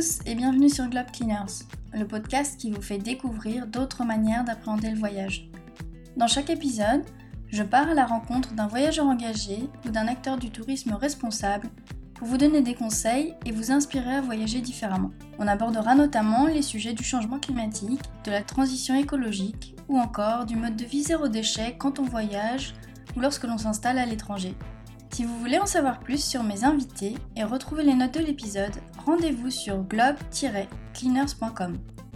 tous et bienvenue sur Globe Cleaners, le podcast qui vous fait découvrir d'autres manières d'appréhender le voyage. Dans chaque épisode, je pars à la rencontre d'un voyageur engagé ou d'un acteur du tourisme responsable pour vous donner des conseils et vous inspirer à voyager différemment. On abordera notamment les sujets du changement climatique, de la transition écologique ou encore du mode de vie zéro déchet quand on voyage ou lorsque l'on s'installe à l'étranger. Si vous voulez en savoir plus sur mes invités et retrouver les notes de l'épisode, rendez-vous sur globe-cleaners.com.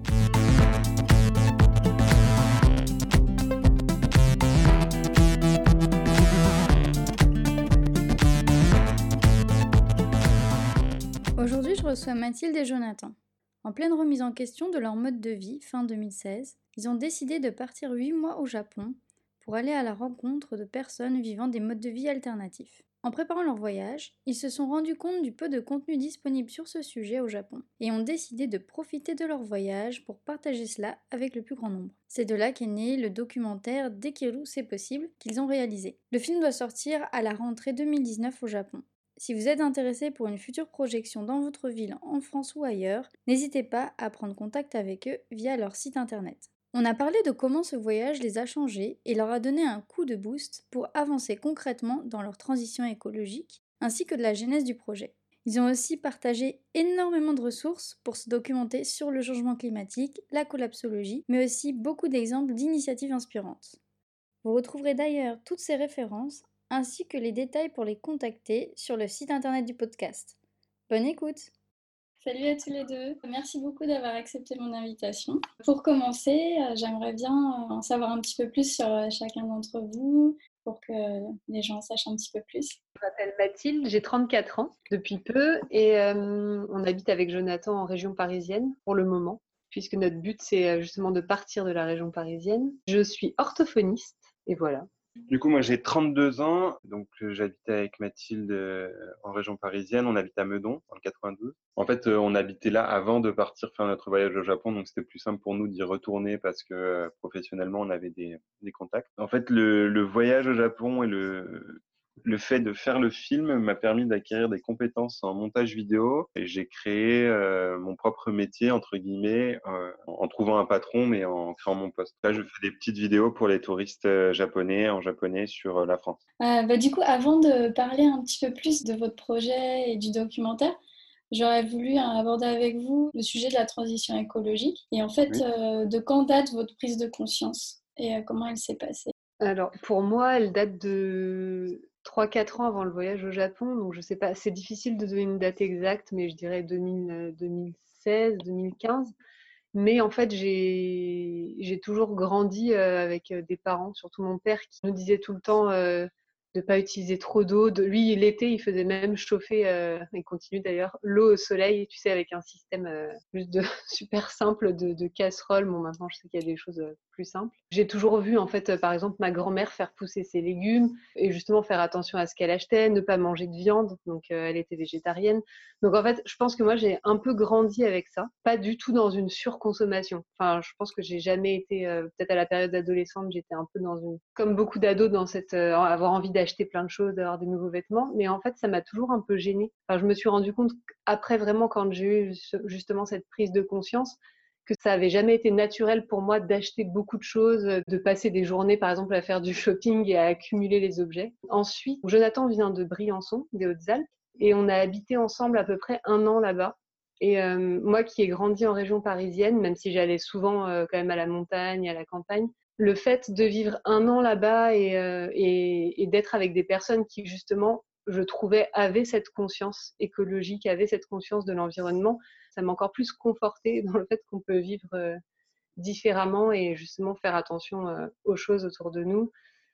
Aujourd'hui, je reçois Mathilde et Jonathan. En pleine remise en question de leur mode de vie fin 2016, ils ont décidé de partir 8 mois au Japon pour aller à la rencontre de personnes vivant des modes de vie alternatifs. En préparant leur voyage, ils se sont rendus compte du peu de contenu disponible sur ce sujet au Japon et ont décidé de profiter de leur voyage pour partager cela avec le plus grand nombre. C'est de là qu'est né le documentaire Dekiru c'est possible qu'ils ont réalisé. Le film doit sortir à la rentrée 2019 au Japon. Si vous êtes intéressé pour une future projection dans votre ville, en France ou ailleurs, n'hésitez pas à prendre contact avec eux via leur site internet. On a parlé de comment ce voyage les a changés et leur a donné un coup de boost pour avancer concrètement dans leur transition écologique, ainsi que de la genèse du projet. Ils ont aussi partagé énormément de ressources pour se documenter sur le changement climatique, la collapsologie, mais aussi beaucoup d'exemples d'initiatives inspirantes. Vous retrouverez d'ailleurs toutes ces références, ainsi que les détails pour les contacter sur le site internet du podcast. Bonne écoute! Salut à tous les deux, merci beaucoup d'avoir accepté mon invitation. Pour commencer, j'aimerais bien en savoir un petit peu plus sur chacun d'entre vous, pour que les gens sachent un petit peu plus. Je m'appelle Mathilde, j'ai 34 ans depuis peu et on habite avec Jonathan en région parisienne pour le moment, puisque notre but c'est justement de partir de la région parisienne. Je suis orthophoniste et voilà. Du coup, moi j'ai 32 ans, donc j'habite avec Mathilde en région parisienne, on habite à Meudon, dans le 92. En fait, on habitait là avant de partir faire notre voyage au Japon, donc c'était plus simple pour nous d'y retourner parce que professionnellement on avait des contacts. En fait, le voyage au Japon et le fait de faire le film m'a permis d'acquérir des compétences en montage vidéo et j'ai créé mon propre métier, entre guillemets, en trouvant un patron mais en créant mon poste. Là, je fais des petites vidéos pour les touristes japonais, en japonais, sur la France. Du coup, avant de parler un petit peu plus de votre projet et du documentaire, j'aurais voulu aborder avec vous le sujet de la transition écologique. Et en fait, Oui. de quand date votre prise de conscience et comment elle s'est passée? Alors pour moi, elle date de 3-4 ans avant le voyage au Japon, donc je sais pas, c'est difficile de donner une date exacte, mais je dirais 2016, 2015. Mais en fait, j'ai toujours grandi avec des parents, surtout mon père qui nous disait tout le temps de pas utiliser trop d'eau. Lui, l'été, il faisait même chauffer, il continue d'ailleurs, l'eau au soleil, tu sais, avec un système juste de super simple de casserole. Bon, maintenant, je sais qu'il y a des choses plus simples. J'ai toujours vu, en fait, par exemple, ma grand-mère faire pousser ses légumes et justement faire attention à ce qu'elle achetait, ne pas manger de viande. Donc, elle était végétarienne. Donc, en fait, je pense que moi, j'ai un peu grandi avec ça, pas du tout dans une surconsommation. Enfin, je pense que j'ai jamais été, peut-être à la période adolescente, j'étais un peu dans une, comme beaucoup d'ados, dans cette, avoir envie d'acheter plein de choses, d'avoir des nouveaux vêtements. Mais en fait, ça m'a toujours un peu gênée. Enfin, je me suis rendu compte après vraiment quand j'ai eu justement cette prise de conscience que ça avait jamais été naturel pour moi d'acheter beaucoup de choses, de passer des journées par exemple à faire du shopping et à accumuler les objets. Ensuite, Jonathan vient de Briançon, des Hautes-Alpes, et on a habité ensemble à peu près 1 an là-bas. Et moi qui ai grandi en région parisienne, même si j'allais souvent quand même à la montagne, à la campagne, le fait de vivre 1 an là-bas et d'être avec des personnes qui justement, je trouvais, avaient cette conscience écologique, avaient cette conscience de l'environnement, ça m'a encore plus confortée dans le fait qu'on peut vivre différemment et justement faire attention aux choses autour de nous,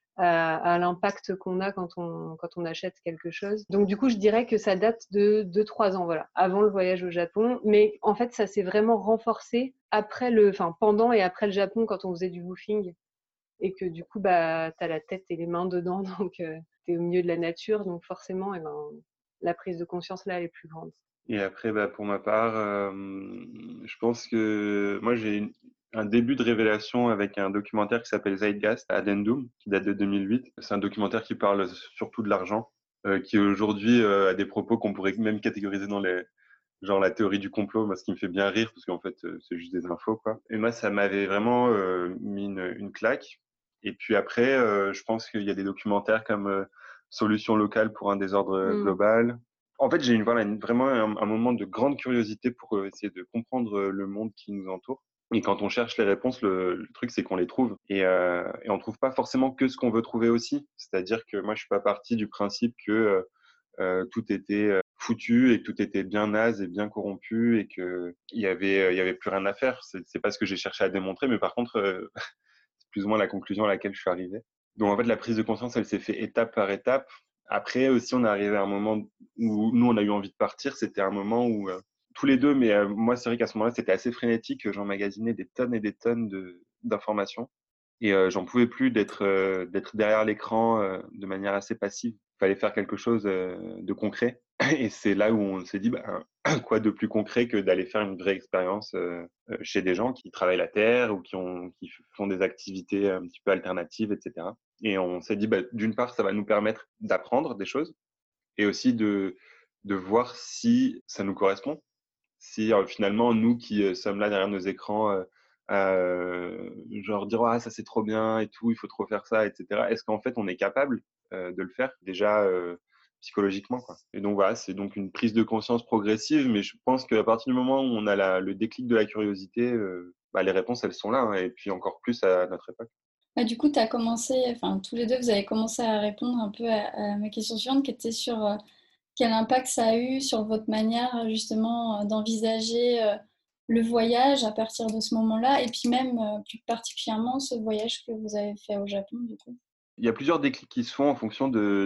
à l'impact qu'on a quand on achète quelque chose. Donc du coup, je dirais que ça date de 2-3 ans, voilà, avant le voyage au Japon. Mais en fait, ça s'est vraiment renforcé pendant et après le Japon, quand on faisait du woofing. Et que du coup, bah, tu as la tête et les mains dedans, donc tu es au milieu de la nature. Donc forcément, la prise de conscience, là, elle est plus grande. Et après, pour ma part, je pense que moi j'ai un début de révélation avec un documentaire qui s'appelle Zeitgeist Addendum, qui date de 2008. C'est un documentaire qui parle surtout de l'argent, qui aujourd'hui a des propos qu'on pourrait même catégoriser genre la théorie du complot, moi, ce qui me fait bien rire, parce qu'en fait, c'est juste des infos, quoi. Et moi, ça m'avait vraiment mis une claque. Et puis après, je pense qu'il y a des documentaires comme Solution locale pour un désordre Mmh. global. En fait, j'ai vraiment un moment de grande curiosité pour essayer de comprendre le monde qui nous entoure. Et quand on cherche les réponses, le truc, c'est qu'on les trouve. Et on trouve pas forcément que ce qu'on veut trouver aussi. C'est-à-dire que moi, je suis pas parti du principe que tout était foutu et que tout était bien naze et bien corrompu et que il y avait plus rien à faire. C'est pas ce que j'ai cherché à démontrer, mais par contre, c'est plus ou moins la conclusion à laquelle je suis arrivé. Donc en fait, la prise de conscience, elle s'est fait étape par étape. Après aussi, on est arrivé à un moment où nous, on a eu envie de partir. C'était un moment où tous les deux, mais moi, c'est vrai qu'à ce moment-là, c'était assez frénétique. J'emmagasinais des tonnes et des tonnes d'informations. Et j'en pouvais plus d'être derrière l'écran de manière assez passive. Il fallait faire quelque chose de concret. Et c'est là où on s'est dit, bah, quoi de plus concret que d'aller faire une vraie expérience chez des gens qui travaillent la terre ou qui font des activités un petit peu alternatives, etc. Et on s'est dit, bah, d'une part, ça va nous permettre d'apprendre des choses et aussi de voir si ça nous correspond, si finalement nous qui sommes là derrière nos écrans genre dire ah ça c'est trop bien et tout, il faut trop faire ça, etc. Est-ce qu'en fait on est capable de le faire déjà psychologiquement, quoi. Et donc voilà, c'est donc une prise de conscience progressive, mais je pense qu'à partir du moment où on a le déclic de la curiosité, bah, les réponses elles sont là, hein, et puis encore plus à notre époque. Bah, du coup, tu as commencé, enfin, tous les deux, vous avez commencé à répondre un peu à ma question suivante, qui était sur quel impact ça a eu sur votre manière justement d'envisager le voyage à partir de ce moment-là, et puis même plus particulièrement ce voyage que vous avez fait au Japon, du coup. Il y a plusieurs déclics qui se font en fonction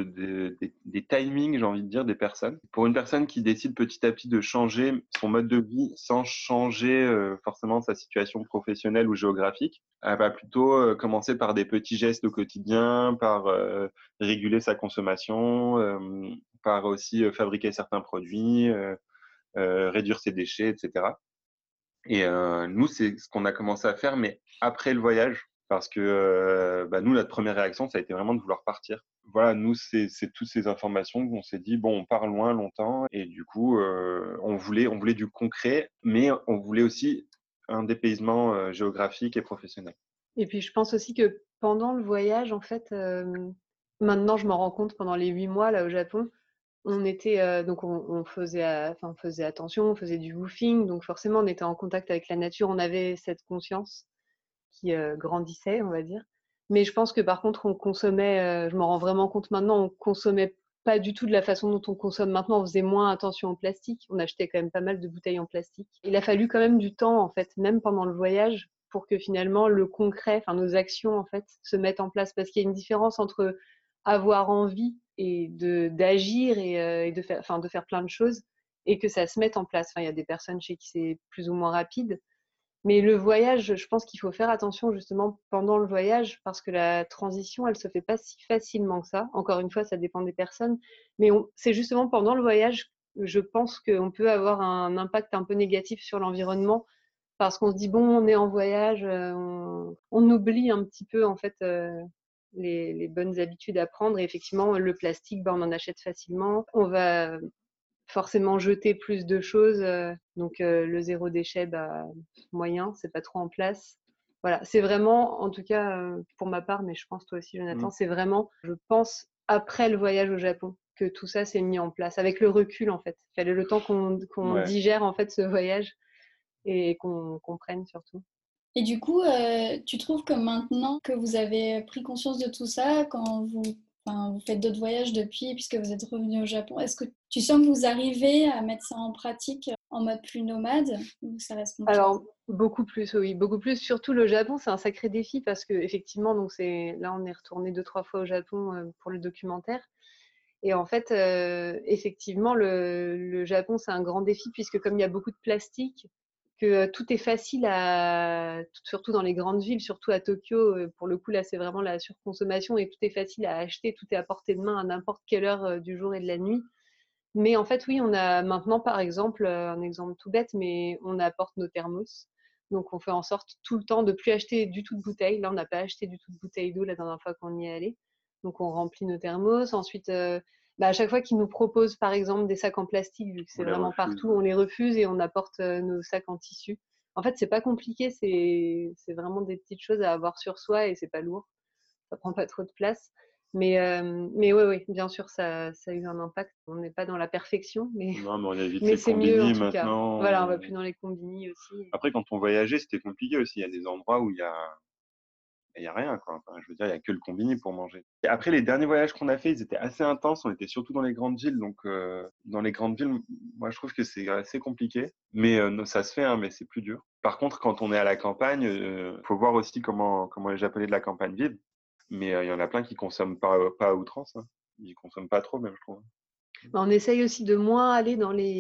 des timings, j'ai envie de dire, des personnes. Pour une personne qui décide petit à petit de changer son mode de vie sans changer forcément sa situation professionnelle ou géographique, elle va plutôt commencer par des petits gestes au quotidien, par réguler sa consommation, par aussi fabriquer certains produits, réduire ses déchets, etc. Et nous, c'est ce qu'on a commencé à faire, mais après le voyage, parce que bah, nous, notre première réaction, ça a été vraiment de vouloir partir. Voilà, nous, c'est toutes ces informations qu'on s'est dit, bon, on part loin, longtemps, et du coup, on voulait du concret, mais on voulait aussi un dépaysement géographique et professionnel. Et puis je pense aussi que pendant le voyage, en fait, maintenant je m'en rends compte pendant les 8 mois là au Japon, on était, donc on faisait, enfin on faisait attention, on faisait du woofing, donc forcément on était en contact avec la nature, on avait cette conscience qui grandissait, on va dire. Mais je pense que par contre, on consommait, je m'en rends vraiment compte maintenant, on consommait pas du tout de la façon dont on consomme maintenant. On faisait moins attention au plastique. On achetait quand même pas mal de bouteilles en plastique. Il a fallu quand même du temps, en fait, même pendant le voyage, pour que finalement le concret, enfin nos actions, en fait, se mettent en place. Parce qu'il y a une différence entre avoir envie et d'agir et de faire, enfin, de faire plein de choses et que ça se mette en place. Enfin, il y a des personnes chez qui c'est plus ou moins rapide. Mais le voyage, je pense qu'il faut faire attention justement pendant le voyage parce que la transition, elle se fait pas si facilement que ça. Encore une fois, ça dépend des personnes. Mais c'est justement pendant le voyage, je pense qu'on peut avoir un impact un peu négatif sur l'environnement parce qu'on se dit, bon, on est en voyage, on oublie un petit peu en fait les bonnes habitudes à prendre. Et effectivement, le plastique, bah, on en achète facilement. On va forcément jeter plus de choses. Donc le zéro déchet, bah, moyen, c'est pas trop en place. Voilà, c'est vraiment, en tout cas pour ma part, mais je pense toi aussi Mmh. Jonathan, c'est vraiment, je pense, après le voyage au Japon, que tout ça s'est mis en place, avec le recul en fait. Il fallait le temps qu'on Ouais. digère en fait ce voyage et qu'on comprenne surtout. Et du coup, tu trouves que maintenant que vous avez pris conscience de tout ça, quand enfin, vous faites d'autres voyages depuis, puisque vous êtes revenu au Japon, est-ce que tu sens que vous arrivez à mettre ça en pratique en mode plus nomade ou ça reste compliqué? Alors, beaucoup plus, oui, beaucoup plus. Surtout le Japon, c'est un sacré défi parce que effectivement, donc là, on est retourné 2, 3 fois au Japon pour le documentaire. Et en fait, effectivement, le Japon, c'est un grand défi puisque comme il y a beaucoup de plastique, que tout est facile surtout dans les grandes villes, surtout à Tokyo, pour le coup, là, c'est vraiment la surconsommation et tout est facile à acheter, tout est à portée de main à n'importe quelle heure du jour et de la nuit. Mais en fait, oui, on a maintenant, par exemple, un exemple tout bête, mais on apporte nos thermos. Donc, on fait en sorte tout le temps de plus acheter du tout de bouteilles. Là, on n'a pas acheté du tout de bouteilles d'eau la dernière fois qu'on y est allé. Donc, on remplit nos thermos. Ensuite, à chaque fois qu'ils nous proposent, par exemple, des sacs en plastique, vu que On c'est les vraiment refuse. partout, on les refuse et on apporte nos sacs en tissu. En fait, c'est pas compliqué, c'est vraiment des petites choses à avoir sur soi et c'est pas lourd. Ça prend pas trop de place. Mais oui, bien sûr, ça a eu un impact. On n'est pas dans la perfection, Non, mais on évite mais les c'est mieux en combini tout cas. Voilà, on va maintenant. plus dans les combini aussi. Après, quand on voyageait, c'était compliqué aussi. Il y a des endroits où il y a rien, quoi. Enfin, je veux dire, il y a que le combini pour manger. Et après, les derniers voyages qu'on a fait, ils étaient assez intenses. On était surtout dans les grandes villes. Donc, dans les grandes villes, moi, je trouve que c'est assez compliqué. Mais ça se fait, hein, mais c'est plus dur. Par contre, quand on est à la campagne, faut voir aussi comment les Japonais de la campagne vivent. Mais il y en a plein qui consomment pas à outrance, hein. Ils consomment pas trop, même, je trouve. On essaye aussi de moins aller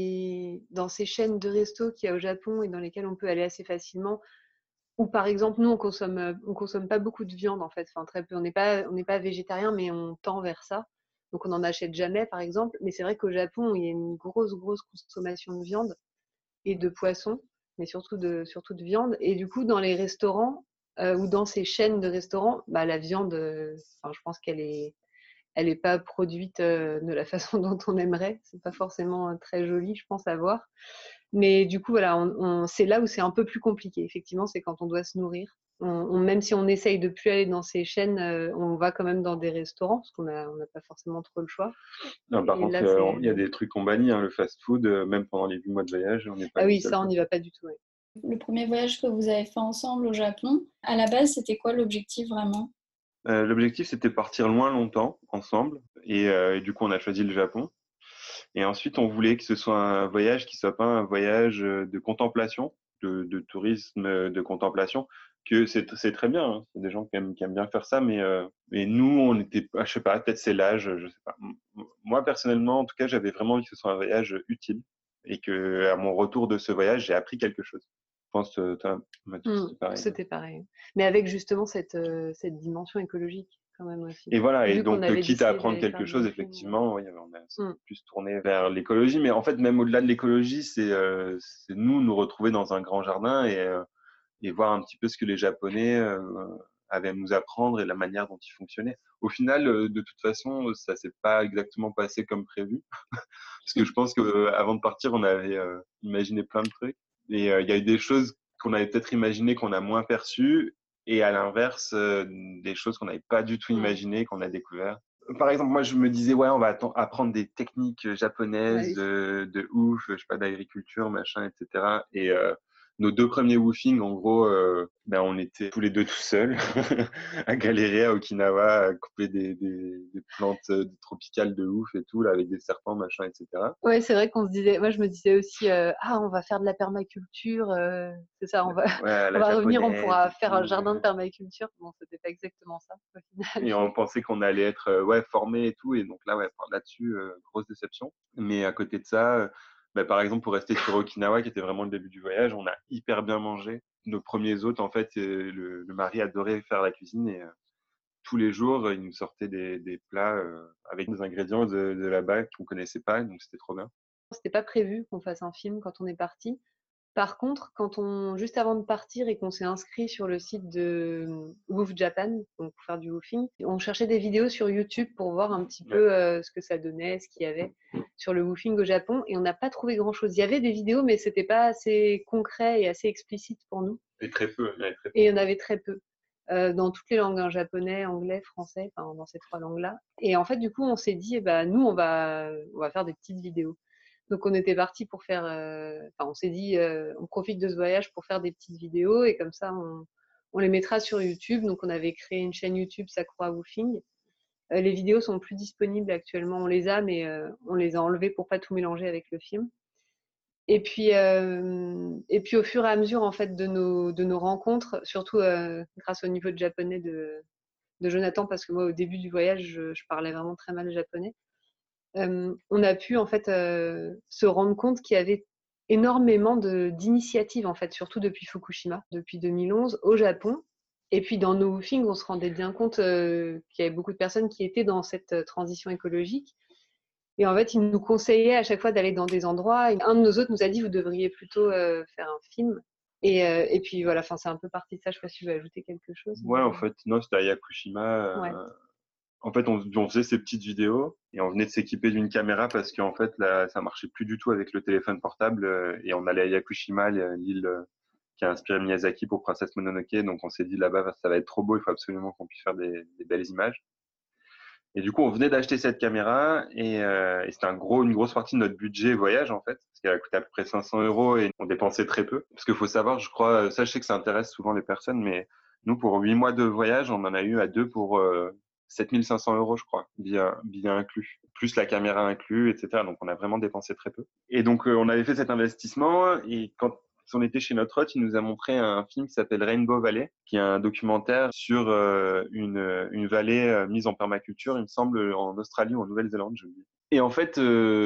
dans ces chaînes de resto qu'il y a au Japon et dans lesquelles on peut aller assez facilement. Ou par exemple, nous, on consomme pas beaucoup de viande en fait, enfin très peu. On n'est pas végétarien, mais on tend vers ça. Donc on n'en achète jamais, par exemple. Mais c'est vrai qu'au Japon, il y a une grosse consommation de viande et de poisson, mais surtout de viande. Et du coup, dans les restaurants ou dans ces chaînes de restaurants, la viande, enfin, je pense elle est pas produite de la façon dont on aimerait. C'est pas forcément très joli, je pense, à voir. Mais du coup, voilà, c'est là où c'est un peu plus compliqué. Effectivement, c'est quand on doit se nourrir. Même si on essaye de plus aller dans ces chaînes, on va quand même dans des restaurants parce on n'a pas forcément trop le choix. Non, par Et contre, là, c'est il y a des trucs qu'on bannit, hein, le fast-food, même pendant les 8 mois de voyage, on n'est pas ah les oui, seuls, ça, on quoi. n'y va pas du tout. Ouais. Le premier voyage que vous avez fait ensemble au Japon, à la base, c'était quoi l'objectif vraiment? L'objectif, c'était partir loin longtemps ensemble, et du coup, on a choisi le Japon. Et ensuite, on voulait que ce soit un voyage qui soit pas un voyage de contemplation, de tourisme de contemplation, que c'est très bien, hein. C'est des gens qui aiment bien faire ça, mais nous, on était, je sais pas, peut-être c'est l'âge, je sais pas. Moi, personnellement, en tout cas, j'avais vraiment envie que ce soit un voyage utile et que à mon retour de ce voyage, j'ai appris quelque chose. Je pense que toi, Mathieu, c'était pareil. C'était pareil. Mais avec justement cette dimension écologique quand même aussi. Et voilà, et Vu qu'on donc, avait quitte à décidé apprendre d'aller faire quelque du chose, woofing. effectivement, oui, on a Mm. plus tourné vers l'écologie. Mais en fait, même au-delà de l'écologie, c'est nous retrouver dans un grand jardin et voir un petit peu ce que les Japonais avaient à nous apprendre et la manière dont ils fonctionnaient. Au final, de toute façon, ça s'est pas exactement passé comme prévu. Parce que je pense qu'avant de partir, on avait imaginé plein de trucs. Et il y a eu des choses qu'on avait peut-être imaginées qu'on a moins perçues. Et à l'inverse, des choses qu'on n'avait pas du tout Ouais. imaginées, qu'on a découvert. Par exemple, moi, je me disais, ouais, on va apprendre des techniques japonaises Ouais. de ouf, je sais pas, d'agriculture, machin, etc. Et nos 2 premiers woofings, en gros, on était tous les deux tout seuls à galérer à Okinawa, à couper des plantes tropicales de ouf et tout, là, avec des serpents, machin, etc. Ouais, c'est vrai qu'on se disait, moi je me disais aussi, on va faire de la permaculture, c'est ça, Ouais, à on la va revenir, on japonaise pourra et faire un tout. jardin de permaculture. Bon, c'était pas exactement ça au final. Et on pensait qu'on allait être ouais, formés et tout. Et donc là, ouais, là-dessus, grosse déception. Mais à côté de ça, par exemple, pour rester sur Okinawa, qui était vraiment le début du voyage, on a hyper bien mangé. Nos premiers hôtes, en fait, le mari adorait faire la cuisine et tous les jours, il nous sortait des plats avec des ingrédients de là-bas qu'on connaissait pas. Donc c'était trop bien. C'était pas prévu qu'on fasse un film quand on est parti. Par contre, juste avant de partir et qu'on s'est inscrit sur le site de Woof Japan, donc pour faire du woofing, on cherchait des vidéos sur YouTube pour voir un petit peu ce que ça donnait, ce qu'il y avait sur le woofing au Japon, et on n'a pas trouvé grand-chose. Il y avait des vidéos, mais c'était pas assez concret et assez explicite pour nous. Et très peu. Il y avait très peu. Et il y en avait très peu. Dans toutes les langues, hein, japonais, anglais, français, enfin, dans ces 3 langues-là. Et en fait, du coup, on s'est dit, nous, on va faire des petites vidéos. Donc, on était parti pour faire. On s'est dit, on profite de ce voyage pour faire des petites vidéos et comme ça, on les mettra sur YouTube. Donc, on avait créé une chaîne YouTube Sakura Woofing. Les vidéos sont plus disponibles actuellement. On les a, mais on les a enlevées pour pas tout mélanger avec le film. Et puis au fur et à mesure en fait de nos rencontres, surtout grâce au niveau de japonais de Jonathan, parce que moi au début du voyage je parlais vraiment très mal japonais, on a pu en fait se rendre compte qu'il y avait énormément d'initiatives en fait, surtout depuis Fukushima, depuis 2011 au Japon. Et puis dans nos woofings, on se rendait bien compte qu'il y avait beaucoup de personnes qui étaient dans cette transition écologique. Et en fait, il nous conseillait à chaque fois d'aller dans des endroits. Et un de nos autres nous a dit, vous devriez plutôt faire un film. Et puis voilà, c'est un peu parti de ça. Je ne sais pas si tu veux ajouter quelque chose. Ouais, en fait, non, c'était à Yakushima. Ouais. En fait, on faisait ces petites vidéos et on venait de s'équiper d'une caméra parce qu'en fait, là, ça marchait plus du tout avec le téléphone portable et on allait à Yakushima, l'île qui a inspiré Miyazaki pour Princesse Mononoke. Donc, on s'est dit là-bas, ça va être trop beau, il faut absolument qu'on puisse faire des belles images. Et du coup, on venait d'acheter cette caméra et c'était une grosse partie de notre budget voyage en fait, parce qu'elle a coûté à peu près 500 euros et on dépensait très peu. Parce qu'il faut savoir, je crois, ça je sais que ça intéresse souvent les personnes, mais nous pour 8 mois de voyage, on en a eu à deux pour 7500 euros, je crois, billet inclus, plus la caméra inclus, etc. Donc on a vraiment dépensé très peu. Et donc on avait fait cet investissement et quand on était chez notre hôte, il nous a montré un film qui s'appelle Rainbow Valley, qui est un documentaire sur une vallée mise en permaculture, il me semble, en Australie ou en Nouvelle-Zélande, je dis. Et en fait,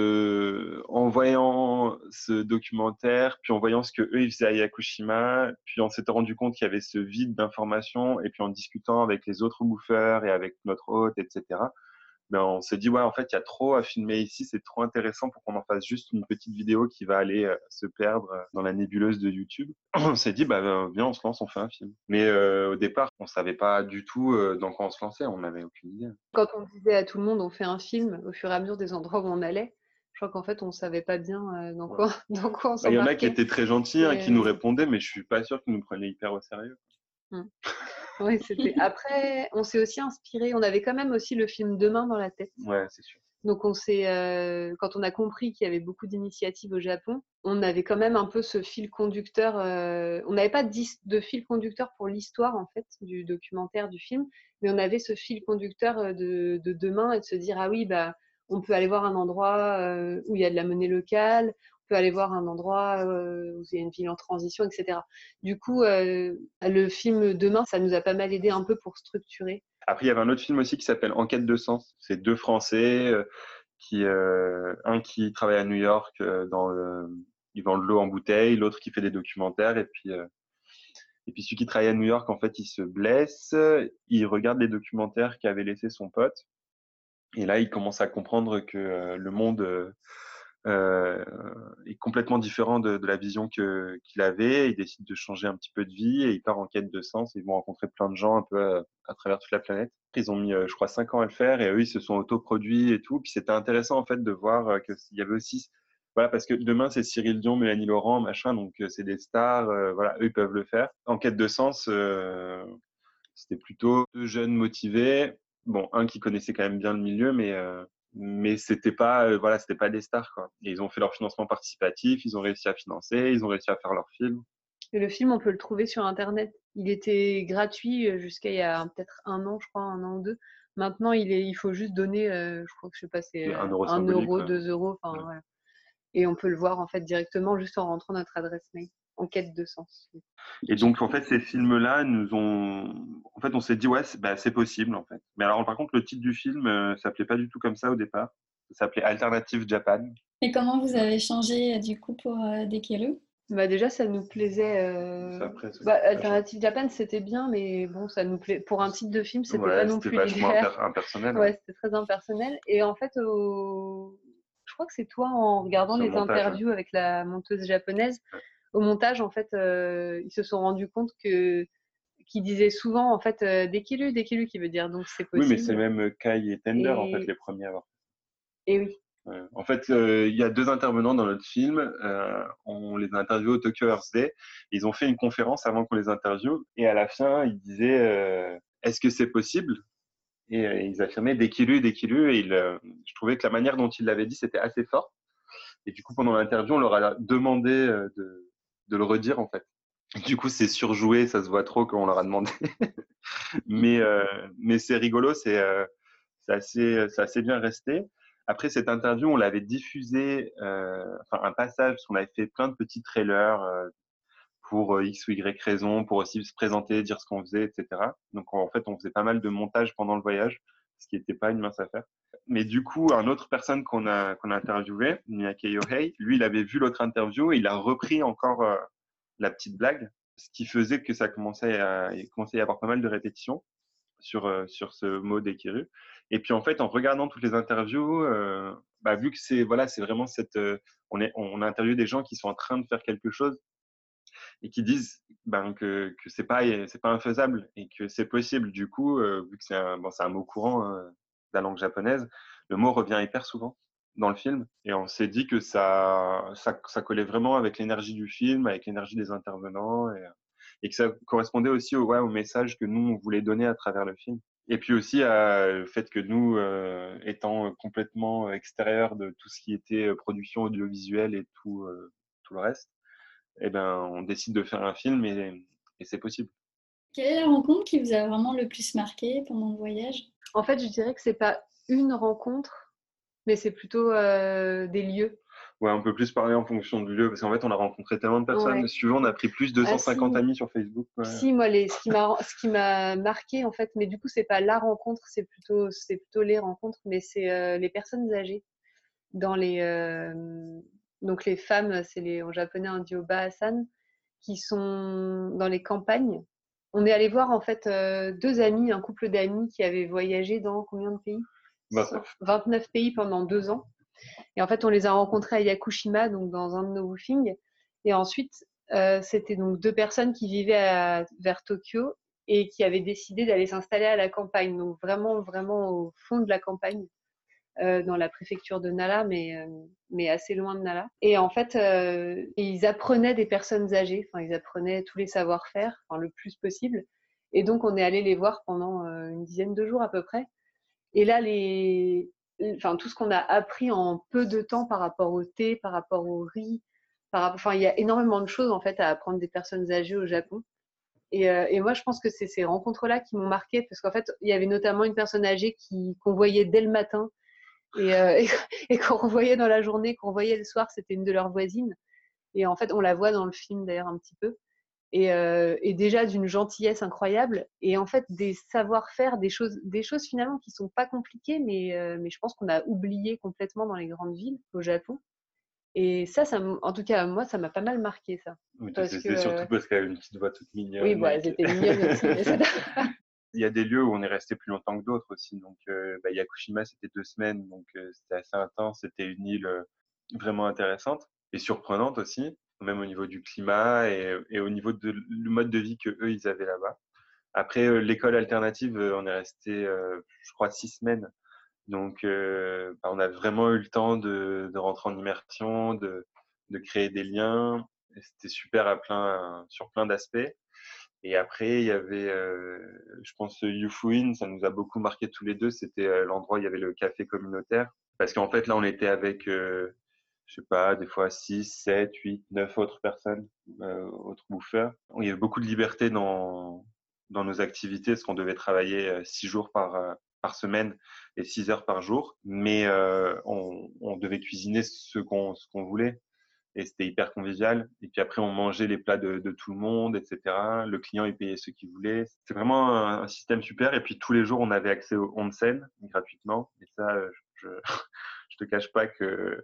en voyant ce documentaire, puis en voyant ce que eux ils faisaient à Yakushima, puis on s'était rendu compte qu'il y avait ce vide d'informations, et puis en discutant avec les autres bouffeurs et avec notre hôte, etc. Ben on s'est dit ouais en fait il y a trop à filmer ici, c'est trop intéressant pour qu'on en fasse juste une petite vidéo qui va aller se perdre dans la nébuleuse de YouTube. On s'est dit bah viens on se lance, on fait un film. Mais au départ on savait pas du tout dans quoi on se lançait, on n'avait aucune idée. Quand on disait à tout le monde on fait un film au fur et à mesure des endroits où on allait, je crois qu'en fait on savait pas bien dans Ouais. quoi dans quoi on Bah, il y en a qui s'embarquait. étaient très gentils, hein, qui nous Et répondaient, mais je suis pas sûr qu'ils nous prenaient hyper au sérieux. mmh. Ouais, c'était après on s'est aussi inspiré, on avait quand même aussi le film Demain dans la tête. Ouais, c'est sûr. Donc on s'est quand on a compris qu'il y avait beaucoup d'initiatives au Japon, on avait quand même un peu ce fil conducteur, on n'avait pas de fil conducteur pour l'histoire en fait du documentaire, du film, mais on avait ce fil conducteur de demain et de se dire ah oui bah on peut aller voir un endroit où il y a de la monnaie locale, on peut aller voir un endroit où il y a une ville en transition, etc. Du coup, le film Demain, ça nous a pas mal aidé un peu pour structurer. Après, il y avait un autre film aussi qui s'appelle Enquête de sens. C'est deux Français un qui travaille à New York ils vendent de l'eau en bouteille, l'autre qui fait des documentaires et puis celui qui travaille à New York en fait il se blesse, il regarde les documentaires qu'avait laissé son pote et là il commence à comprendre que le monde euh, est complètement différent de la vision qu'il avait. Il décide de changer un petit peu de vie et il part en quête de sens. Ils vont rencontrer plein de gens un peu à travers toute la planète. Ils ont mis, je crois, 5 ans à le faire et eux, ils se sont autoproduits et tout. Puis c'était intéressant en fait de voir qu'il y avait aussi, voilà, parce que demain c'est Cyril Dion, Mélanie Laurent, machin, donc c'est des stars, voilà, eux ils peuvent le faire. En quête de sens, c'était plutôt deux jeunes motivés. Bon, un qui connaissait quand même bien le milieu, mais c'était pas voilà, c'était pas des stars quoi. Et ils ont fait leur financement participatif, ils ont réussi à financer, ils ont réussi à faire leur film. Et le film, on peut le trouver sur internet. Il était gratuit jusqu'à il y a peut-être un an, je crois, un an ou deux. Maintenant, il faut juste donner, je crois que je sais pas, c'est C'est 1 euro 1 symbolique. euro, Ouais. 2 euros, enfin Ouais. voilà. Et on peut le voir en fait directement juste en rentrant notre adresse mail. En quête de sens. Et donc en fait ces films-là en fait on s'est dit ouais c'est possible en fait. Mais alors par contre le titre du film s'appelait pas du tout comme ça au départ. Ça s'appelait Alternative Japan. Et comment vous avez changé du coup pour Dekiru? Bah déjà, ça nous plaisait. Ça, après, Alternative Japan, c'était bien, mais bon, ça nous plaît. Pour un titre de film, c'était pas ouais, non c'était plus vachement l'idéal. impersonnel. Ouais. Ouais, c'était très impersonnel. Et en fait, je crois que c'est toi, en regardant Sur le les montage. Ouais. interviews avec la monteuse japonaise, au montage, en fait, ils se sont rendus compte qu'ils disaient souvent, en fait, Dekiru, Dekiru, qui veut dire donc c'est Oui, mais c'est possible. même Kai et Tender en fait Et, les premiers à avoir. et oui. Ouais. En fait, il y a deux intervenants dans notre film. On les a interviewés au Tokyo Earth Day. Ils ont fait une conférence avant qu'on les interviewe. Et à la fin, ils disaient est-ce que c'est possible? Et ils affirmaient Dekiru, Dekiru. Et je trouvais que la manière dont ils l'avaient dit, c'était assez fort. Et du coup, pendant l'interview, on leur a demandé de le redire, en fait. Du coup, c'est surjoué, ça se voit trop quand on leur a demandé. mais, mais c'est rigolo, c'est assez bien resté. Après cette interview, on l'avait diffusé, enfin un passage, parce qu'on avait fait plein de petits trailers pour X ou Y raison, pour aussi se présenter, dire ce qu'on faisait, etc. Donc en fait, on faisait pas mal de montage pendant le voyage, ce qui n'était pas une mince affaire. Mais du coup, un autre personne qu'on a interviewé, Miyake Yohei, lui, il avait vu l'autre interview et il a repris encore la petite blague, ce qui faisait que il commençait à y avoir pas mal de répétitions sur ce mot d'Ekiru. Et puis en fait, en regardant toutes les interviews, bah, vu que c'est vraiment on a interviewé des gens qui sont en train de faire quelque chose et qui disent ben, que c'est pas infaisable et que c'est possible. Du coup, vu que c'est un mot courant, hein, la langue japonaise, le mot revient hyper souvent dans le film. Et on s'est dit que ça collait vraiment avec l'énergie du film, avec l'énergie des intervenants, et que ça correspondait aussi au message que nous, on voulait donner à travers le film. Et puis aussi le fait que nous, étant complètement extérieurs de tout ce qui était production audiovisuelle et tout le reste, eh ben, on décide de faire un film et c'est possible. Quelle est la rencontre qui vous a vraiment le plus marqué pendant le voyage? En fait, je dirais que c'est pas une rencontre, mais c'est plutôt des lieux. Ouais, on peut plus parler en fonction du lieu, parce qu'en fait, on a rencontré tellement de personnes. Ouais. Si tu veux, on a pris plus de Ah 150 si, amis sur Facebook. Ouais. si moi ce qui m'a marqué en fait, mais du coup c'est pas la rencontre, c'est plutôt les rencontres, mais c'est les personnes âgées dans les donc les femmes, c'est les en japonais on dit oba-san, qui sont dans les campagnes. On est allé voir en fait deux amis, un couple d'amis qui avaient voyagé dans combien de pays? 29. 29 pays pendant 2 ans. Et en fait, on les a rencontrés à Yakushima, donc dans un de nos woofings. Et ensuite, c'était donc deux personnes qui vivaient vers Tokyo et qui avaient décidé d'aller s'installer à la campagne, donc vraiment, vraiment au fond de la campagne, dans la préfecture de Nara, mais assez loin de Nara. Et en fait, ils apprenaient des personnes âgées, enfin, ils apprenaient tous les savoir-faire, enfin, le plus possible. Et donc, on est allé les voir pendant une dizaine de jours à peu près. Et là, enfin, tout ce qu'on a appris en peu de temps par rapport au thé, par rapport au riz, enfin, il y a énormément de choses en fait à apprendre des personnes âgées au Japon. Et moi, je pense que c'est ces rencontres-là qui m'ont marqué parce qu'en fait, il y avait notamment une personne âgée qu'on voyait dès le matin et qu'on revoyait dans la journée, qu'on voyait le soir. C'était une de leurs voisines. Et en fait, on la voit dans le film d'ailleurs un petit peu. Et déjà d'une gentillesse incroyable et en fait des savoir-faire, des choses finalement qui sont pas compliquées mais je pense qu'on a oublié complètement dans les grandes villes au Japon. Et ça en tout cas moi ça m'a pas mal marqué ça Oui, parce c'est surtout que parce qu'elle a une petite voix toute oui mignonne. bon, elles étaient mignonnes aussi mais Il y a des lieux où on est resté plus longtemps que d'autres aussi. Donc, Yakushima, c'était 2 semaines, donc c'était assez intense. C'était une île vraiment intéressante et surprenante aussi, même au niveau du climat et au niveau du mode de vie que eux ils avaient là-bas. Après, l'école alternative, on est resté, je crois, 6 semaines. Donc, on a vraiment eu le temps de rentrer en immersion, de créer des liens. Et c'était super sur plein d'aspects. Et après, il y avait, je pense, Yufuin, ça nous a beaucoup marqué tous les deux. C'était l'endroit où il y avait le café communautaire. Parce qu'en fait, là, on était avec, je sais pas, des fois 6, 7, 8, 9 autres personnes, autres bouffeurs. Il y avait beaucoup de liberté dans nos activités, parce qu'on devait travailler 6 jours par semaine et 6 heures par jour. Mais on devait cuisiner ce qu'on voulait et c'était hyper convivial. Et puis après, on mangeait les plats de tout le monde, etc. Le client, il payait ce qu'il voulait. C'est vraiment un système super. Et puis tous les jours, on avait accès au onsen gratuitement. Et ça, je te cache pas que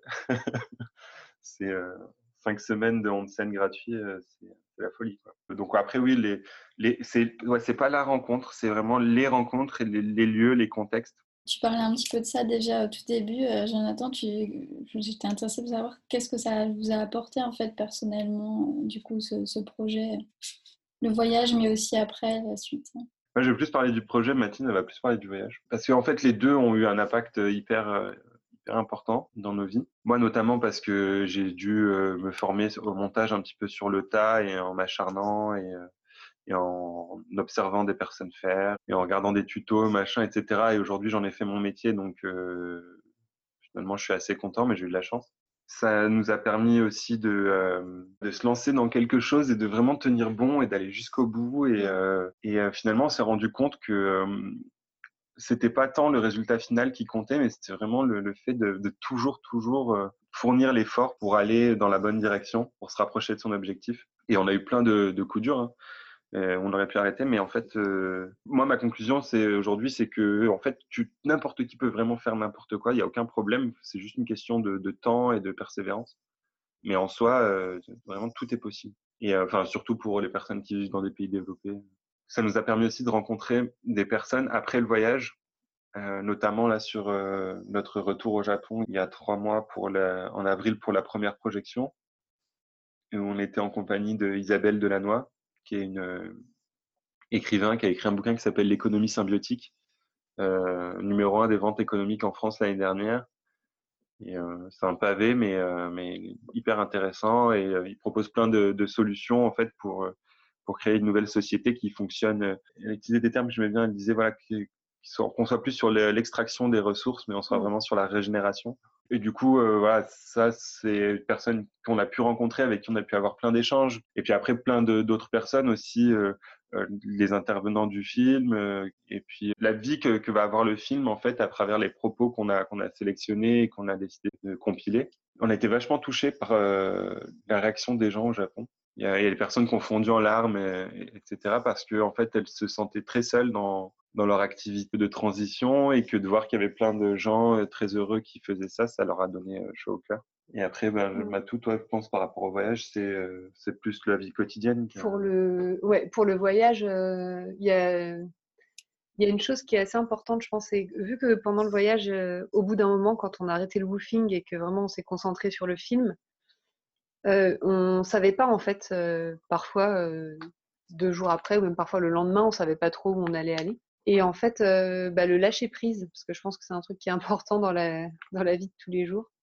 c'est 5 semaines de onsen gratuit, c'est la folie, quoi. Donc après, oui, c'est pas la rencontre, c'est vraiment les rencontres et les lieux, les contextes. Tu parlais un petit peu de ça déjà au tout début, Jonathan. J'étais intéressée de savoir qu'est-ce que ça vous a apporté en fait personnellement, du coup, ce projet, le voyage, mais aussi après la suite. Moi, je vais plus parler du projet, Mathilde, elle va plus parler du voyage. Parce qu'en fait, les deux ont eu un impact hyper important dans nos vies. Moi, notamment parce que j'ai dû me former au montage un petit peu sur le tas et en m'acharnant et en observant des personnes faire et en regardant des tutos, machin, etc. Et aujourd'hui, j'en ai fait mon métier, donc finalement, je suis assez content, mais j'ai eu de la chance. Ça nous a permis aussi de se lancer dans quelque chose et de vraiment tenir bon et d'aller jusqu'au bout. Et finalement, on s'est rendu compte que c'était pas tant le résultat final qui comptait, mais c'était vraiment le fait de toujours fournir l'effort pour aller dans la bonne direction, pour se rapprocher de son objectif. Et on a eu plein de coups durs, hein. On aurait pu arrêter, mais en fait, moi, ma conclusion, aujourd'hui, c'est que en fait, n'importe qui peut vraiment faire n'importe quoi. Il y a aucun problème. C'est juste une question de temps et de persévérance. Mais en soi, vraiment, tout est possible. Et enfin, surtout pour les personnes qui vivent dans des pays développés. Ça nous a permis aussi de rencontrer des personnes après le voyage, notamment là sur notre retour au Japon il y a 3 mois en avril pour la première projection, où on était en compagnie de Isabelle Delannoy, qui est une écrivain qui a écrit un bouquin qui s'appelle L'économie symbiotique, numéro 1 des ventes économiques en France l'année dernière. Et c'est un pavé, mais hyper intéressant. Et il propose plein de solutions en fait pour créer une nouvelle société qui fonctionne. Elle utilisait des termes que j'aimais bien. Elle disait voilà qu'on soit plus sur l'extraction des ressources, mais on soit vraiment sur la régénération. Et du coup, voilà, ça, c'est une personne qu'on a pu rencontrer, avec qui on a pu avoir plein d'échanges. Et puis après, plein d'autres personnes aussi, les intervenants du film, et puis la vie que va avoir le film, en fait, à travers les propos qu'on a sélectionnés et qu'on a décidé de compiler. On a été vachement touchés par la réaction des gens au Japon. Il y a des personnes qui ont fondu en larmes, etc., parce que en fait, elles se sentaient très seules dans leur activité de transition, et que de voir qu'il y avait plein de gens très heureux qui faisaient ça, ça leur a donné chaud au cœur. Et après, Matou, toi, je pense par rapport au voyage, c'est plus la vie quotidienne. Pour le voyage, il y a une chose qui est assez importante, je pense, c'est vu que pendant le voyage, au bout d'un moment, quand on a arrêté le woofing et que vraiment on s'est concentré sur le film, on savait pas en fait, parfois 2 jours après ou même parfois le lendemain, on savait pas trop où on allait aller. Et en fait, le lâcher prise, parce que je pense que c'est un truc qui est important dans la vie de tous les jours.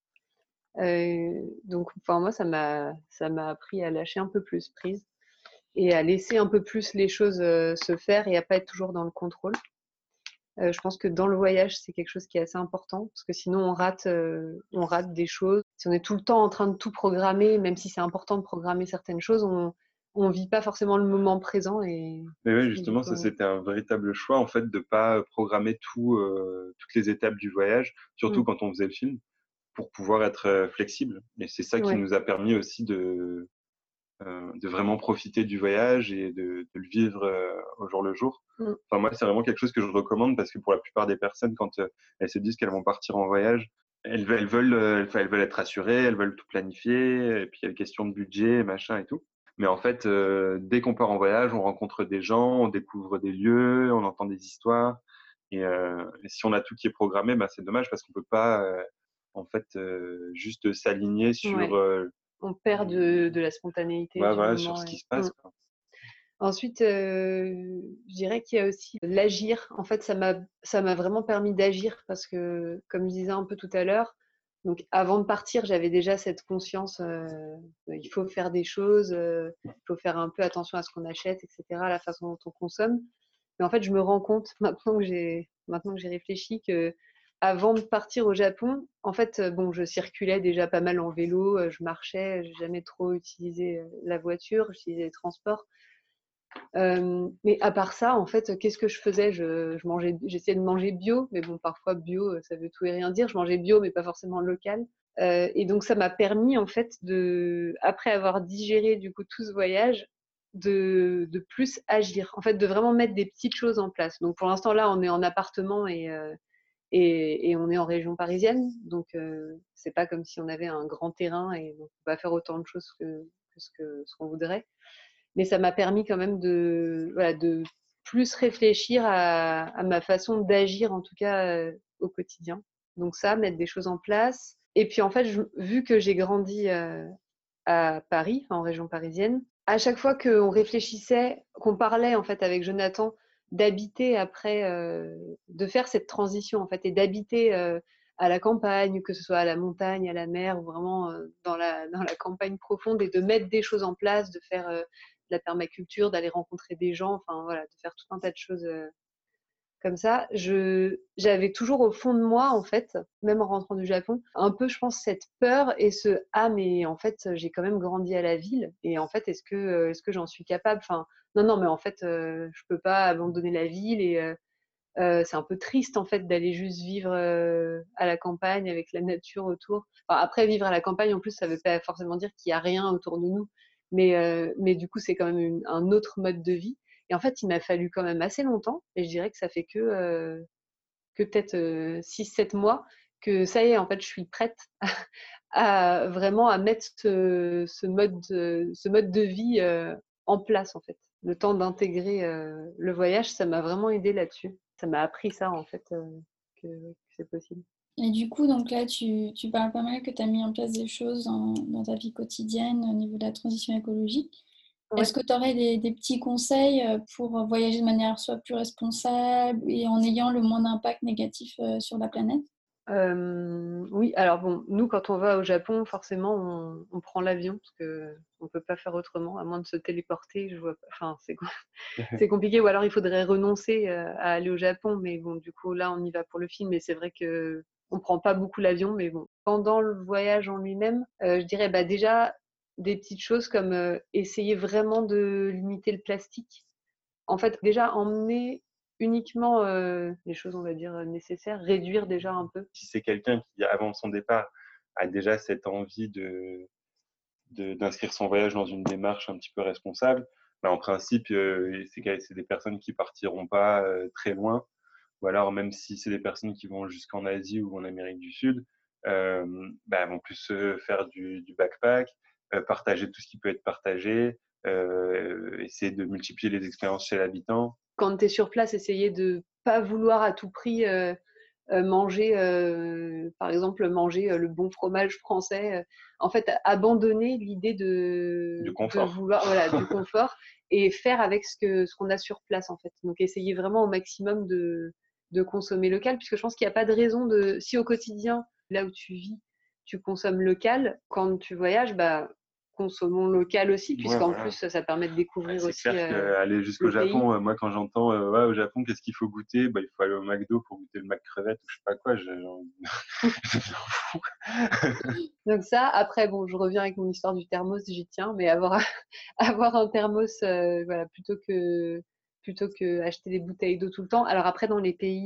Donc, enfin moi, ça m'a appris à lâcher un peu plus prise et à laisser un peu plus les choses se faire et à pas être toujours dans le contrôle. Je pense que dans le voyage, c'est quelque chose qui est assez important parce que sinon on rate des choses. Si on est tout le temps en train de tout programmer, même si c'est important de programmer certaines choses, on vit pas forcément le moment présent. Mais oui, Du justement, coup, ça c'était un véritable choix en fait de pas programmer toutes les étapes du voyage, surtout quand on faisait le film, pour pouvoir être flexible. Et c'est ça qui ouais. nous a permis aussi de vraiment profiter du voyage et de le vivre au jour le jour. Mm. Enfin, moi, c'est vraiment quelque chose que je recommande, parce que pour la plupart des personnes, quand elles se disent qu'elles vont partir en voyage, elles veulent être assurées, elles veulent tout planifier, et puis il y a une question de budget, machin et tout. Mais en fait, dès qu'on part en voyage, on rencontre des gens, on découvre des lieux, on entend des histoires. Et si on a tout qui est programmé, bah, c'est dommage, parce qu'on peut pas en fait juste s'aligner sur Ouais. On perd de la spontanéité ouais, du voilà, sur moment. ce qui se passe, quoi. Ensuite, je dirais qu'il y a aussi l'agir. En fait, ça m'a vraiment permis d'agir parce que, comme je disais un peu tout à l'heure, donc avant de partir, j'avais déjà cette conscience, il faut faire des choses, il faut faire un peu attention à ce qu'on achète, etc., à la façon dont on consomme. Mais en fait, je me rends compte maintenant que j'ai réfléchi, que avant de partir au Japon, en fait, bon, je circulais déjà pas mal en vélo, je marchais, j'ai jamais trop utilisé la voiture, j'utilisais les transports. Mais à part ça, en fait, qu'est-ce que je faisais? J'essayais de manger bio, mais bon, parfois bio, ça veut tout et rien dire. Je mangeais bio, mais pas forcément local. Et donc ça m'a permis, en fait, après avoir digéré du coup tout ce voyage, de plus agir. En fait, de vraiment mettre des petites choses en place. Donc pour l'instant là, on est en appartement et on est en région parisienne. Donc c'est pas comme si on avait un grand terrain et donc on peut pas faire autant de choses que ce qu'on voudrait. Mais ça m'a permis quand même voilà, de plus réfléchir à ma façon d'agir, en tout cas au quotidien. Donc ça, mettre des choses en place. Et puis en fait, vu que j'ai grandi à Paris, en région parisienne, à chaque fois qu'on réfléchissait, qu'on parlait en fait avec Jonathan d'habiter après, de faire cette transition en fait, et d'habiter à la campagne, que ce soit à la montagne, à la mer, ou vraiment dans la campagne profonde, et de mettre des choses en place, de faire de la permaculture, d'aller rencontrer des gens, enfin voilà, de faire tout un tas de choses comme ça. J'avais toujours au fond de moi, en fait, même en rentrant du Japon, un peu, je pense, cette peur et ah, mais en fait, j'ai quand même grandi à la ville, et en fait, est-ce que j'en suis capable? Enfin, non, non, mais en fait, je peux pas abandonner la ville, et c'est un peu triste, en fait, d'aller juste vivre à la campagne avec la nature autour. Enfin, après, vivre à la campagne, en plus, ça veut pas forcément dire qu'il y a rien autour de nous, mais du coup, c'est quand même un autre mode de vie. Et en fait, il m'a fallu quand même assez longtemps, et je dirais que ça fait que peut-être 6-7 mois, que ça y est, en fait, je suis prête à vraiment à mettre ce mode de vie en place, en fait. Le temps d'intégrer le voyage, ça m'a vraiment aidé là-dessus. Ça m'a appris ça, en fait, que c'est possible. Et du coup, donc là, tu parles pas mal que tu as mis en place des choses dans ta vie quotidienne au niveau de la transition écologique. Ouais. Est-ce que tu aurais des petits conseils pour voyager de manière soit plus responsable et en ayant le moins d'impact négatif sur la planète? Oui, alors bon, nous, quand on va au Japon, forcément, on prend l'avion parce qu'on peut pas faire autrement, à moins de se téléporter, je vois pas enfin, c'est compliqué ou alors il faudrait renoncer, à aller au Japon, mais bon, du coup, là, on y va pour le film et c'est vrai qu'on prend pas beaucoup l'avion, mais bon. Pendant le voyage en lui-même, je dirais, bah, déjà, des petites choses comme, essayer vraiment de limiter le plastique. En fait, déjà, emmener uniquement, les choses, on va dire, nécessaires, réduire déjà un peu. Si c'est quelqu'un qui, avant son départ, a déjà cette envie d'inscrire son voyage dans une démarche un petit peu responsable, bah, en principe, c'est des personnes qui partiront pas très loin, ou alors même si c'est des personnes qui vont jusqu'en Asie ou en Amérique du Sud, bah, vont plus faire du backpack, partager tout ce qui peut être partagé, essayer de multiplier les expériences chez l'habitant. Quand tu es sur place, essayer de pas vouloir à tout prix, manger, par exemple, manger, le bon fromage français, en fait, abandonner l'idée Du de confort. vouloir voilà, du confort et faire avec ce qu'on a sur place, en fait. Donc essayer vraiment au maximum de consommer local puisque je pense qu'il y a pas de raison de si au quotidien, là où tu vis, tu consommes local, quand tu voyages, bah, consommons local aussi Ouais, puisqu'en voilà. plus, ça permet de découvrir C'est aussi, clair qu'aller jusqu'au le pays. Japon, moi quand j'entends ouais, au Japon, qu'est-ce qu'il faut goûter? Bah, il faut aller au McDo pour goûter le McCrevette ou je sais pas quoi. Je m'en fous. Donc ça, après, bon, je reviens avec mon histoire du thermos, j'y tiens, mais avoir, avoir un thermos, voilà, plutôt que acheter des bouteilles d'eau tout le temps. Alors après,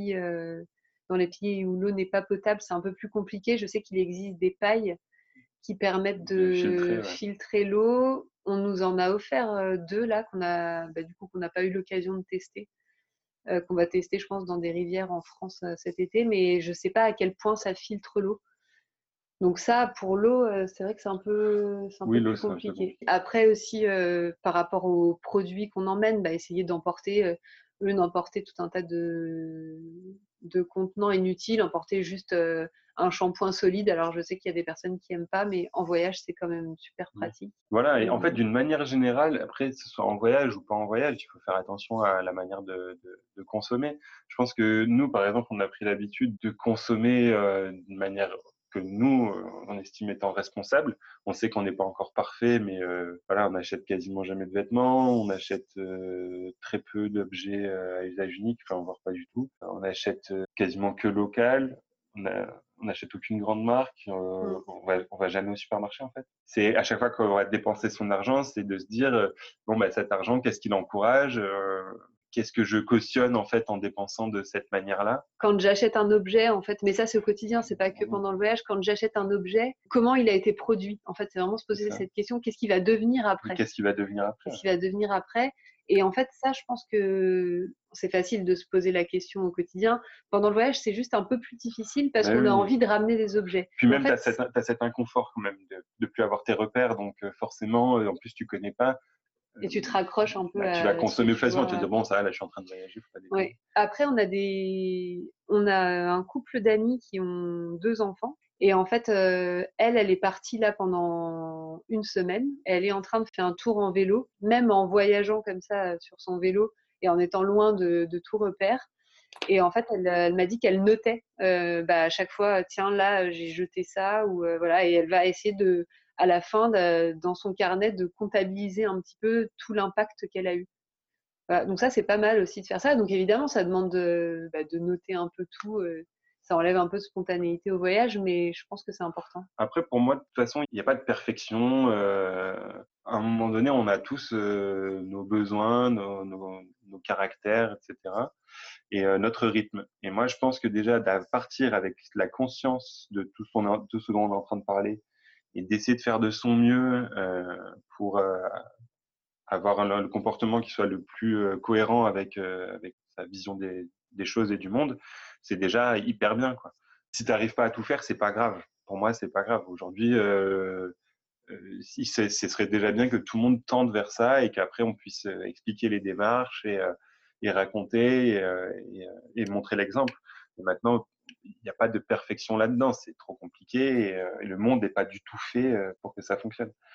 dans les pays où l'eau n'est pas potable, c'est un peu plus compliqué. Je sais qu'il existe des pailles qui permettent De filtrer, de ouais. filtrer l'eau. On nous en a offert 2 là du coup, qu'on n'a pas eu l'occasion de tester, qu'on va tester, je pense, dans des rivières en France cet été, mais je sais pas à quel point ça filtre l'eau. Donc ça, pour l'eau, c'est vrai que c'est un Oui, peu l'eau, plus c'est un peu compliqué. compliqué. Après aussi, par rapport aux produits qu'on emmène, bah, essayer d'emporter, au lieu d'emporter tout un tas de contenants inutiles, emporter juste, un shampoing solide. Alors je sais qu'il y a des personnes qui aiment pas, mais en voyage, c'est quand même super Ouais. pratique. Voilà, et Et en fait, d'une manière générale, après, que ce soit en voyage ou pas en voyage, il faut faire attention à la manière de consommer. Je pense que nous, par exemple, on a pris l'habitude de consommer d'une manière que nous, on estime étant responsable. On sait qu'on n'est pas encore parfait, mais voilà, on achète quasiment jamais de vêtements, on achète très peu d'objets à usage unique, enfin, voire pas du tout. On achète quasiment que local. On n'achète aucune grande marque, mmh. on va jamais au supermarché en fait. C'est à chaque fois qu'on va dépenser son argent, c'est de se dire bon bah cet argent, qu'est-ce qu'il encourage, qu'est-ce que je cautionne en fait en dépensant de cette manière-là. Quand j'achète un objet, en fait, mais ça c'est au quotidien, c'est pas que pendant le voyage. Quand j'achète un objet, comment il a été produit? En fait, c'est vraiment se C'est poser ça. cette question, qu'est-ce qu'il va devenir Et après? qu'est-ce qui va devenir après? Qu'est-ce qu'il va devenir après? Et en fait, ça, je pense que c'est facile de se poser la question au quotidien. Pendant le voyage, c'est juste un peu plus difficile parce Bah qu'on a oui. envie de ramener des objets. Puis Et en même fait, t'as cet inconfort quand même de plus avoir tes repères, donc forcément, en plus tu connais pas, et tu te raccroches un peu bah, tu vas à ce que consommer tu facilement. Tu vas vois. dire bon ça là, je suis en train de voyager, faut pas déconner. Ouais. Après, on a un couple d'amis qui ont 2 enfants et en fait, elle est partie là pendant une semaine. Elle est en train de faire un tour en vélo, même en voyageant comme ça, sur son vélo et en étant loin de tout repère et en fait, elle m'a dit qu'elle notait, bah, à chaque fois: «Tiens là, j'ai jeté ça» ou voilà et elle va essayer à la fin dans son carnet de comptabiliser un petit peu tout l'impact qu'elle a eu. Voilà, donc ça, c'est pas mal aussi de faire ça. Donc évidemment, ça demande de noter un peu tout, ça enlève un peu de spontanéité au voyage, mais je pense que c'est important. Après, pour moi, de toute façon, il n'y a pas de perfection. À un moment donné, on a tous nos besoins, nos caractères, etc. Et notre rythme. Et moi, je pense que déjà, de partir avec la conscience de tout ce dont on est en train de parler et d'essayer de faire de son mieux pour avoir le comportement qui soit le plus cohérent avec sa vision des choses et du monde, c'est déjà hyper bien, quoi. Si tu n'arrives pas à tout faire, c'est pas grave. Pour moi, c'est pas grave. Aujourd'hui, ce serait déjà bien que tout le monde tende vers ça et qu'après on puisse expliquer les démarches et raconter et montrer l'exemple. Et maintenant, il n'y a pas de perfection là-dedans. C'est trop compliqué et le monde n'est pas du tout fait pour que ça fonctionne.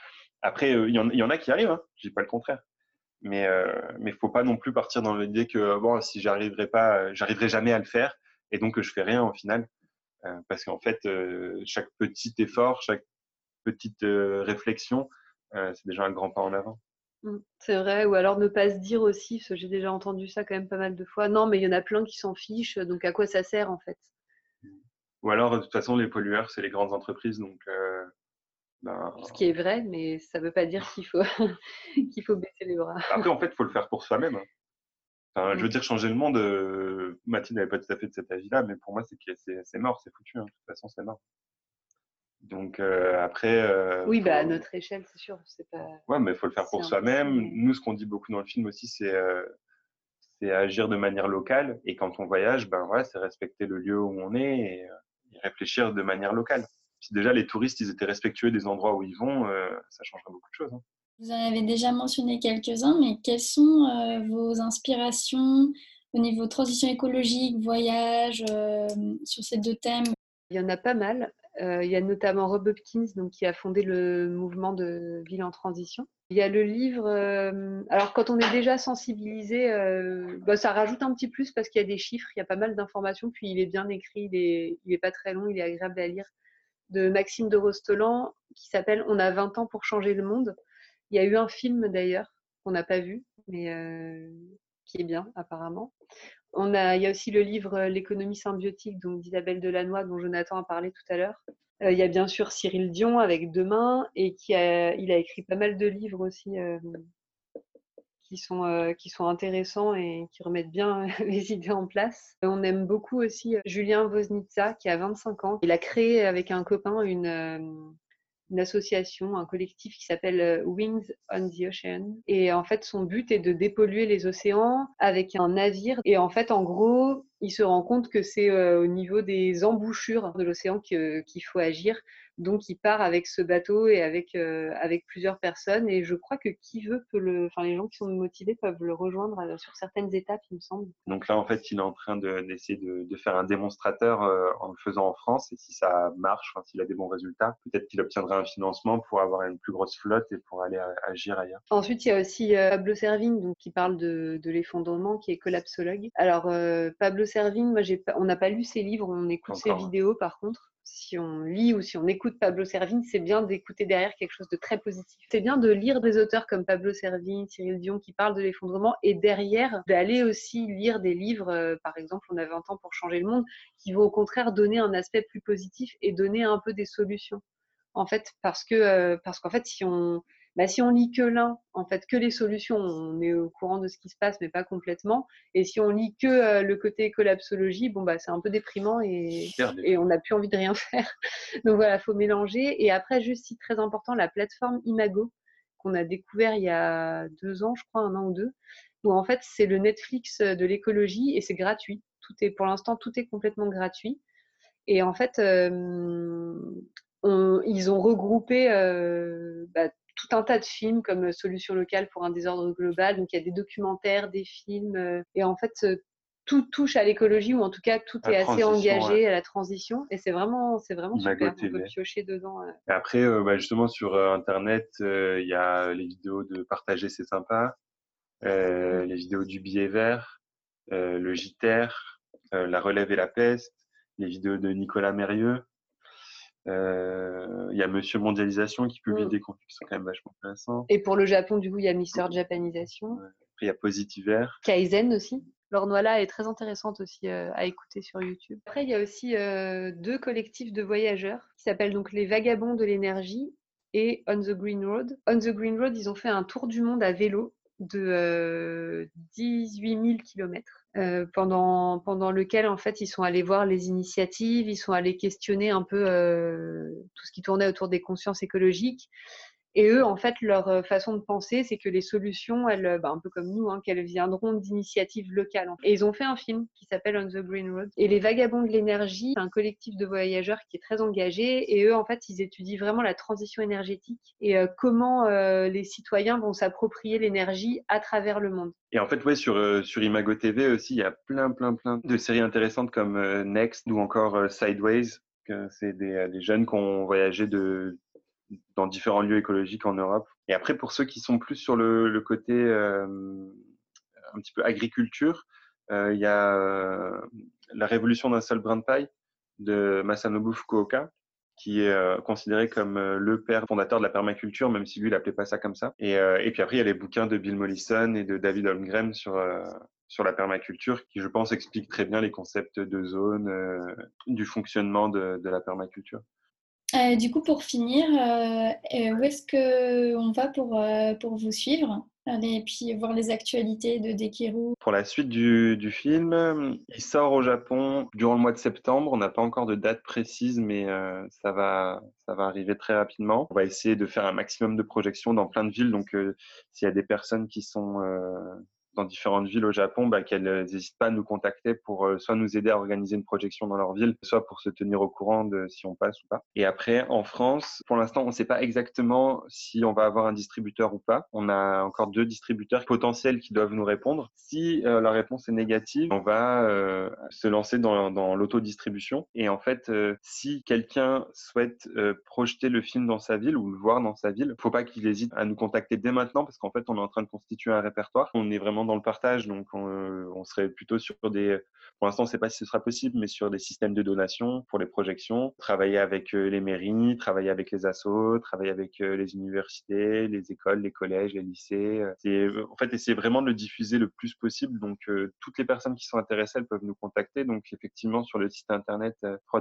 Après, il y en a qui arrivent, hein, je dis pas le contraire. Mais faut pas non plus partir dans l'idée que bon, si j'arriverai jamais à le faire, et donc je fais rien au final, parce qu'en fait, chaque petit effort, chaque petite réflexion, c'est déjà un grand pas en avant. C'est vrai, ou alors ne pas se dire aussi, parce que j'ai déjà entendu ça quand même pas mal de fois, non, mais il y en a plein qui s'en fichent, donc à quoi ça sert en fait? Ou alors, de toute façon, les pollueurs, c'est les grandes entreprises, donc ben, Ce qui est vrai, mais ça veut pas dire qu'il faut qu'il faut baisser les bras. après, en fait, il faut le faire pour soi-même, hein. Enfin, je veux Mm. dire, changer le monde, Mathilde n'avait pas tout à fait de cet avis-là, mais pour moi, c'est mort, c'est foutu, hein. De toute façon, c'est mort. Donc après, Oui, bah à notre échelle, c'est sûr, c'est pas ouais, mais il faut le faire c'est pour impossible. soi-même. Mais... Nous, ce qu'on dit beaucoup dans le film aussi, c'est agir de manière locale. Et quand on voyage, ben voilà, c'est respecter le lieu où on est et réfléchir de manière locale. Si déjà les touristes, ils étaient respectueux des endroits où ils vont, ça changerait beaucoup de choses, hein. Vous en avez déjà mentionné quelques-uns, mais quelles sont vos inspirations au niveau transition écologique, voyage, sur ces deux thèmes? Il y en a pas mal. Il y a notamment Rob Hopkins, donc, qui a fondé le mouvement de ville en transition. Il y a le livre. Alors, quand on est déjà sensibilisé, bah, ça rajoute un petit plus parce qu'il y a des chiffres, il y a pas mal d'informations, puis il est bien écrit, il est pas très long, il est agréable à lire. De Maxime de Rostolan, qui s'appelle On a 20 ans pour changer le monde. Il y a eu un film d'ailleurs qu'on n'a pas vu, mais qui est bien apparemment. Il y a aussi le livre L'économie symbiotique donc d'Isabelle Delannoy dont Jonathan a parlé tout à l'heure. Il y a bien sûr Cyril Dion avec Demain et il a écrit pas mal de livres aussi qui sont intéressants et qui remettent bien les idées en place. On aime beaucoup aussi Julien Woznitsa qui a 25 ans. Il a créé avec un copain une association, un collectif qui s'appelle Wings on the Ocean. Et en fait, son but est de dépolluer les océans avec un navire. Et en fait, en gros, il se rend compte que c'est au niveau des embouchures de l'océan qu'il faut agir. Donc, il part avec ce bateau et avec plusieurs personnes. Et je crois que qui veut peut enfin, les gens qui sont motivés peuvent le rejoindre sur certaines étapes, il me semble. Donc là, en fait, il est en train d'essayer de faire un démonstrateur en le faisant en France. Et si ça marche, enfin, s'il a des bons résultats, peut-être qu'il obtiendra un financement pour avoir une plus grosse flotte et pour aller agir ailleurs. Ensuite, il y a aussi Pablo Servigne, donc, qui parle de l'effondrement, qui est collapsologue. Alors, Pablo Servigne, moi, on n'a pas lu ses livres, on écoute ses vidéos par contre. Si on lit ou si on écoute Pablo Servigne, c'est bien d'écouter derrière quelque chose de très positif. C'est bien de lire des auteurs comme Pablo Servigne, Cyril Dion qui parlent de l'effondrement et derrière d'aller aussi lire des livres, par exemple On a 20 ans pour changer le monde, qui vont au contraire donner un aspect plus positif et donner un peu des solutions. En fait, parce qu'en fait, si on lit que l'un, en fait, que les solutions, on est au courant de ce qui se passe, mais pas complètement. Et si on lit que le côté collapsologie, bon, bah, c'est un peu déprimant et on n'a plus envie de rien faire. Donc voilà, il faut mélanger. Et après, juste si très important, la plateforme Imago, qu'on a découvert il y a 2 ans, je crois, 1 an ou 2, où en fait, c'est le Netflix de l'écologie et c'est gratuit. Pour l'instant, tout est complètement gratuit. Et en fait, ils ont regroupé tout un tas de films comme Solution locale pour un désordre global. Donc il y a des documentaires, des films, et en fait tout touche à l'écologie ou en tout cas tout est assez engagé à la transition. Et c'est vraiment super. On peut piocher dedans. Et après, justement sur Internet, il y a les vidéos de Partager, c'est sympa, les vidéos du billet vert, le JTR, La relève et la peste, les vidéos de Nicolas Mérieux. Il y a Monsieur Mondialisation qui publie des contenus qui sont quand même vachement intéressants. Et pour le Japon, du coup, il y a Mister Japanisation. Ouais. Après, il y a Positiver. Kaizen aussi. Laure Noila est très intéressante aussi à écouter sur YouTube. Après, il y a aussi 2 collectifs de voyageurs qui s'appellent donc les Vagabonds de l'énergie et On the Green Road. On the Green Road, ils ont fait un tour du monde à vélo de 18 000 kilomètres. Pendant lequel en fait ils sont allés voir les initiatives, ils sont allés questionner un peu tout ce qui tournait autour des consciences écologiques. Et eux, en fait, leur façon de penser, c'est que les solutions, elles, un peu comme nous, qu'elles viendront d'initiatives locales. Et ils ont fait un film qui s'appelle On the Green Road. Et les Vagabonds de l'énergie, c'est un collectif de voyageurs qui est très engagé. Et eux, en fait, ils étudient vraiment la transition énergétique et comment les citoyens vont s'approprier l'énergie à travers le monde. Et en fait, ouais, sur Imago TV aussi, il y a plein de séries intéressantes comme Next ou encore Sideways. C'est des jeunes qui ont voyagé dans différents lieux écologiques en Europe Et après, pour ceux qui sont plus sur le côté un petit peu agriculture, il y a La révolution d'un seul brin de paille de Masanobu Fukuoka, qui est considéré comme le père fondateur de la permaculture, même si lui, il n'appelait pas ça comme ça. Et puis après, il y a les bouquins de Bill Mollison et de David Holmgren sur la permaculture, qui, je pense, expliquent très bien les concepts de zone, du fonctionnement de la permaculture. Du coup, pour finir, où est-ce qu'on va pour vous suivre et puis voir les actualités de Dekiru? Pour la suite du film, il sort au Japon durant le mois de septembre. On n'a pas encore de date précise, mais ça va arriver très rapidement. On va essayer de faire un maximum de projections dans plein de villes. Donc, s'il y a des personnes qui sont dans différentes villes au Japon, qu'elles n'hésitent pas à nous contacter pour soit nous aider à organiser une projection dans leur ville, soit pour se tenir au courant de si on passe ou pas. Et après, en France, pour l'instant, on ne sait pas exactement si on va avoir un distributeur ou pas. On a encore 2 distributeurs potentiels qui doivent nous répondre. Si la réponse est négative, on va se lancer dans l'autodistribution. Et en fait, si quelqu'un souhaite projeter le film dans sa ville ou le voir dans sa ville, il ne faut pas qu'il hésite à nous contacter dès maintenant, parce qu'en fait, on est en train de constituer un répertoire. On est vraiment dans le partage, donc on serait plutôt sur des... Pour l'instant, on ne sait pas si ce sera possible, mais sur des systèmes de donation pour les projections, travailler avec les mairies, travailler avec les assos, travailler avec les universités, les écoles, les collèges, les lycées. En fait, essayer vraiment de le diffuser le plus possible. Donc, toutes les personnes qui sont intéressées, elles peuvent nous contacter. Donc, effectivement, sur le site internet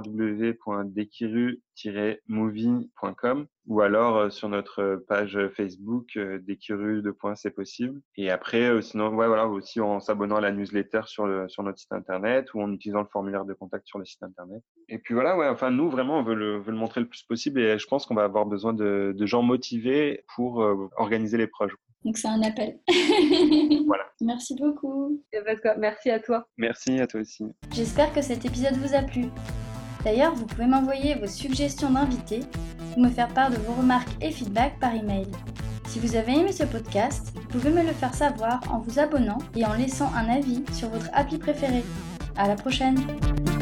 www.dekiru-movie.com ou alors sur notre page Facebook Dekiru c'est possible. Et après, sinon, voilà, aussi en s'abonnant à la newsletter sur notre site internet ou en utilisant le formulaire de contact sur le site internet. Et puis voilà, enfin nous vraiment on veut le montrer le plus possible et je pense qu'on va avoir besoin de gens motivés pour organiser les projets. Donc c'est un appel. Voilà. Merci beaucoup. Merci à toi. Merci à toi aussi. J'espère que cet épisode vous a plu. D'ailleurs, vous pouvez m'envoyer vos suggestions d'invités ou me faire part de vos remarques et feedbacks par email. Si vous avez aimé ce podcast, vous pouvez me le faire savoir en vous abonnant et en laissant un avis sur votre appli préféré. À la prochaine!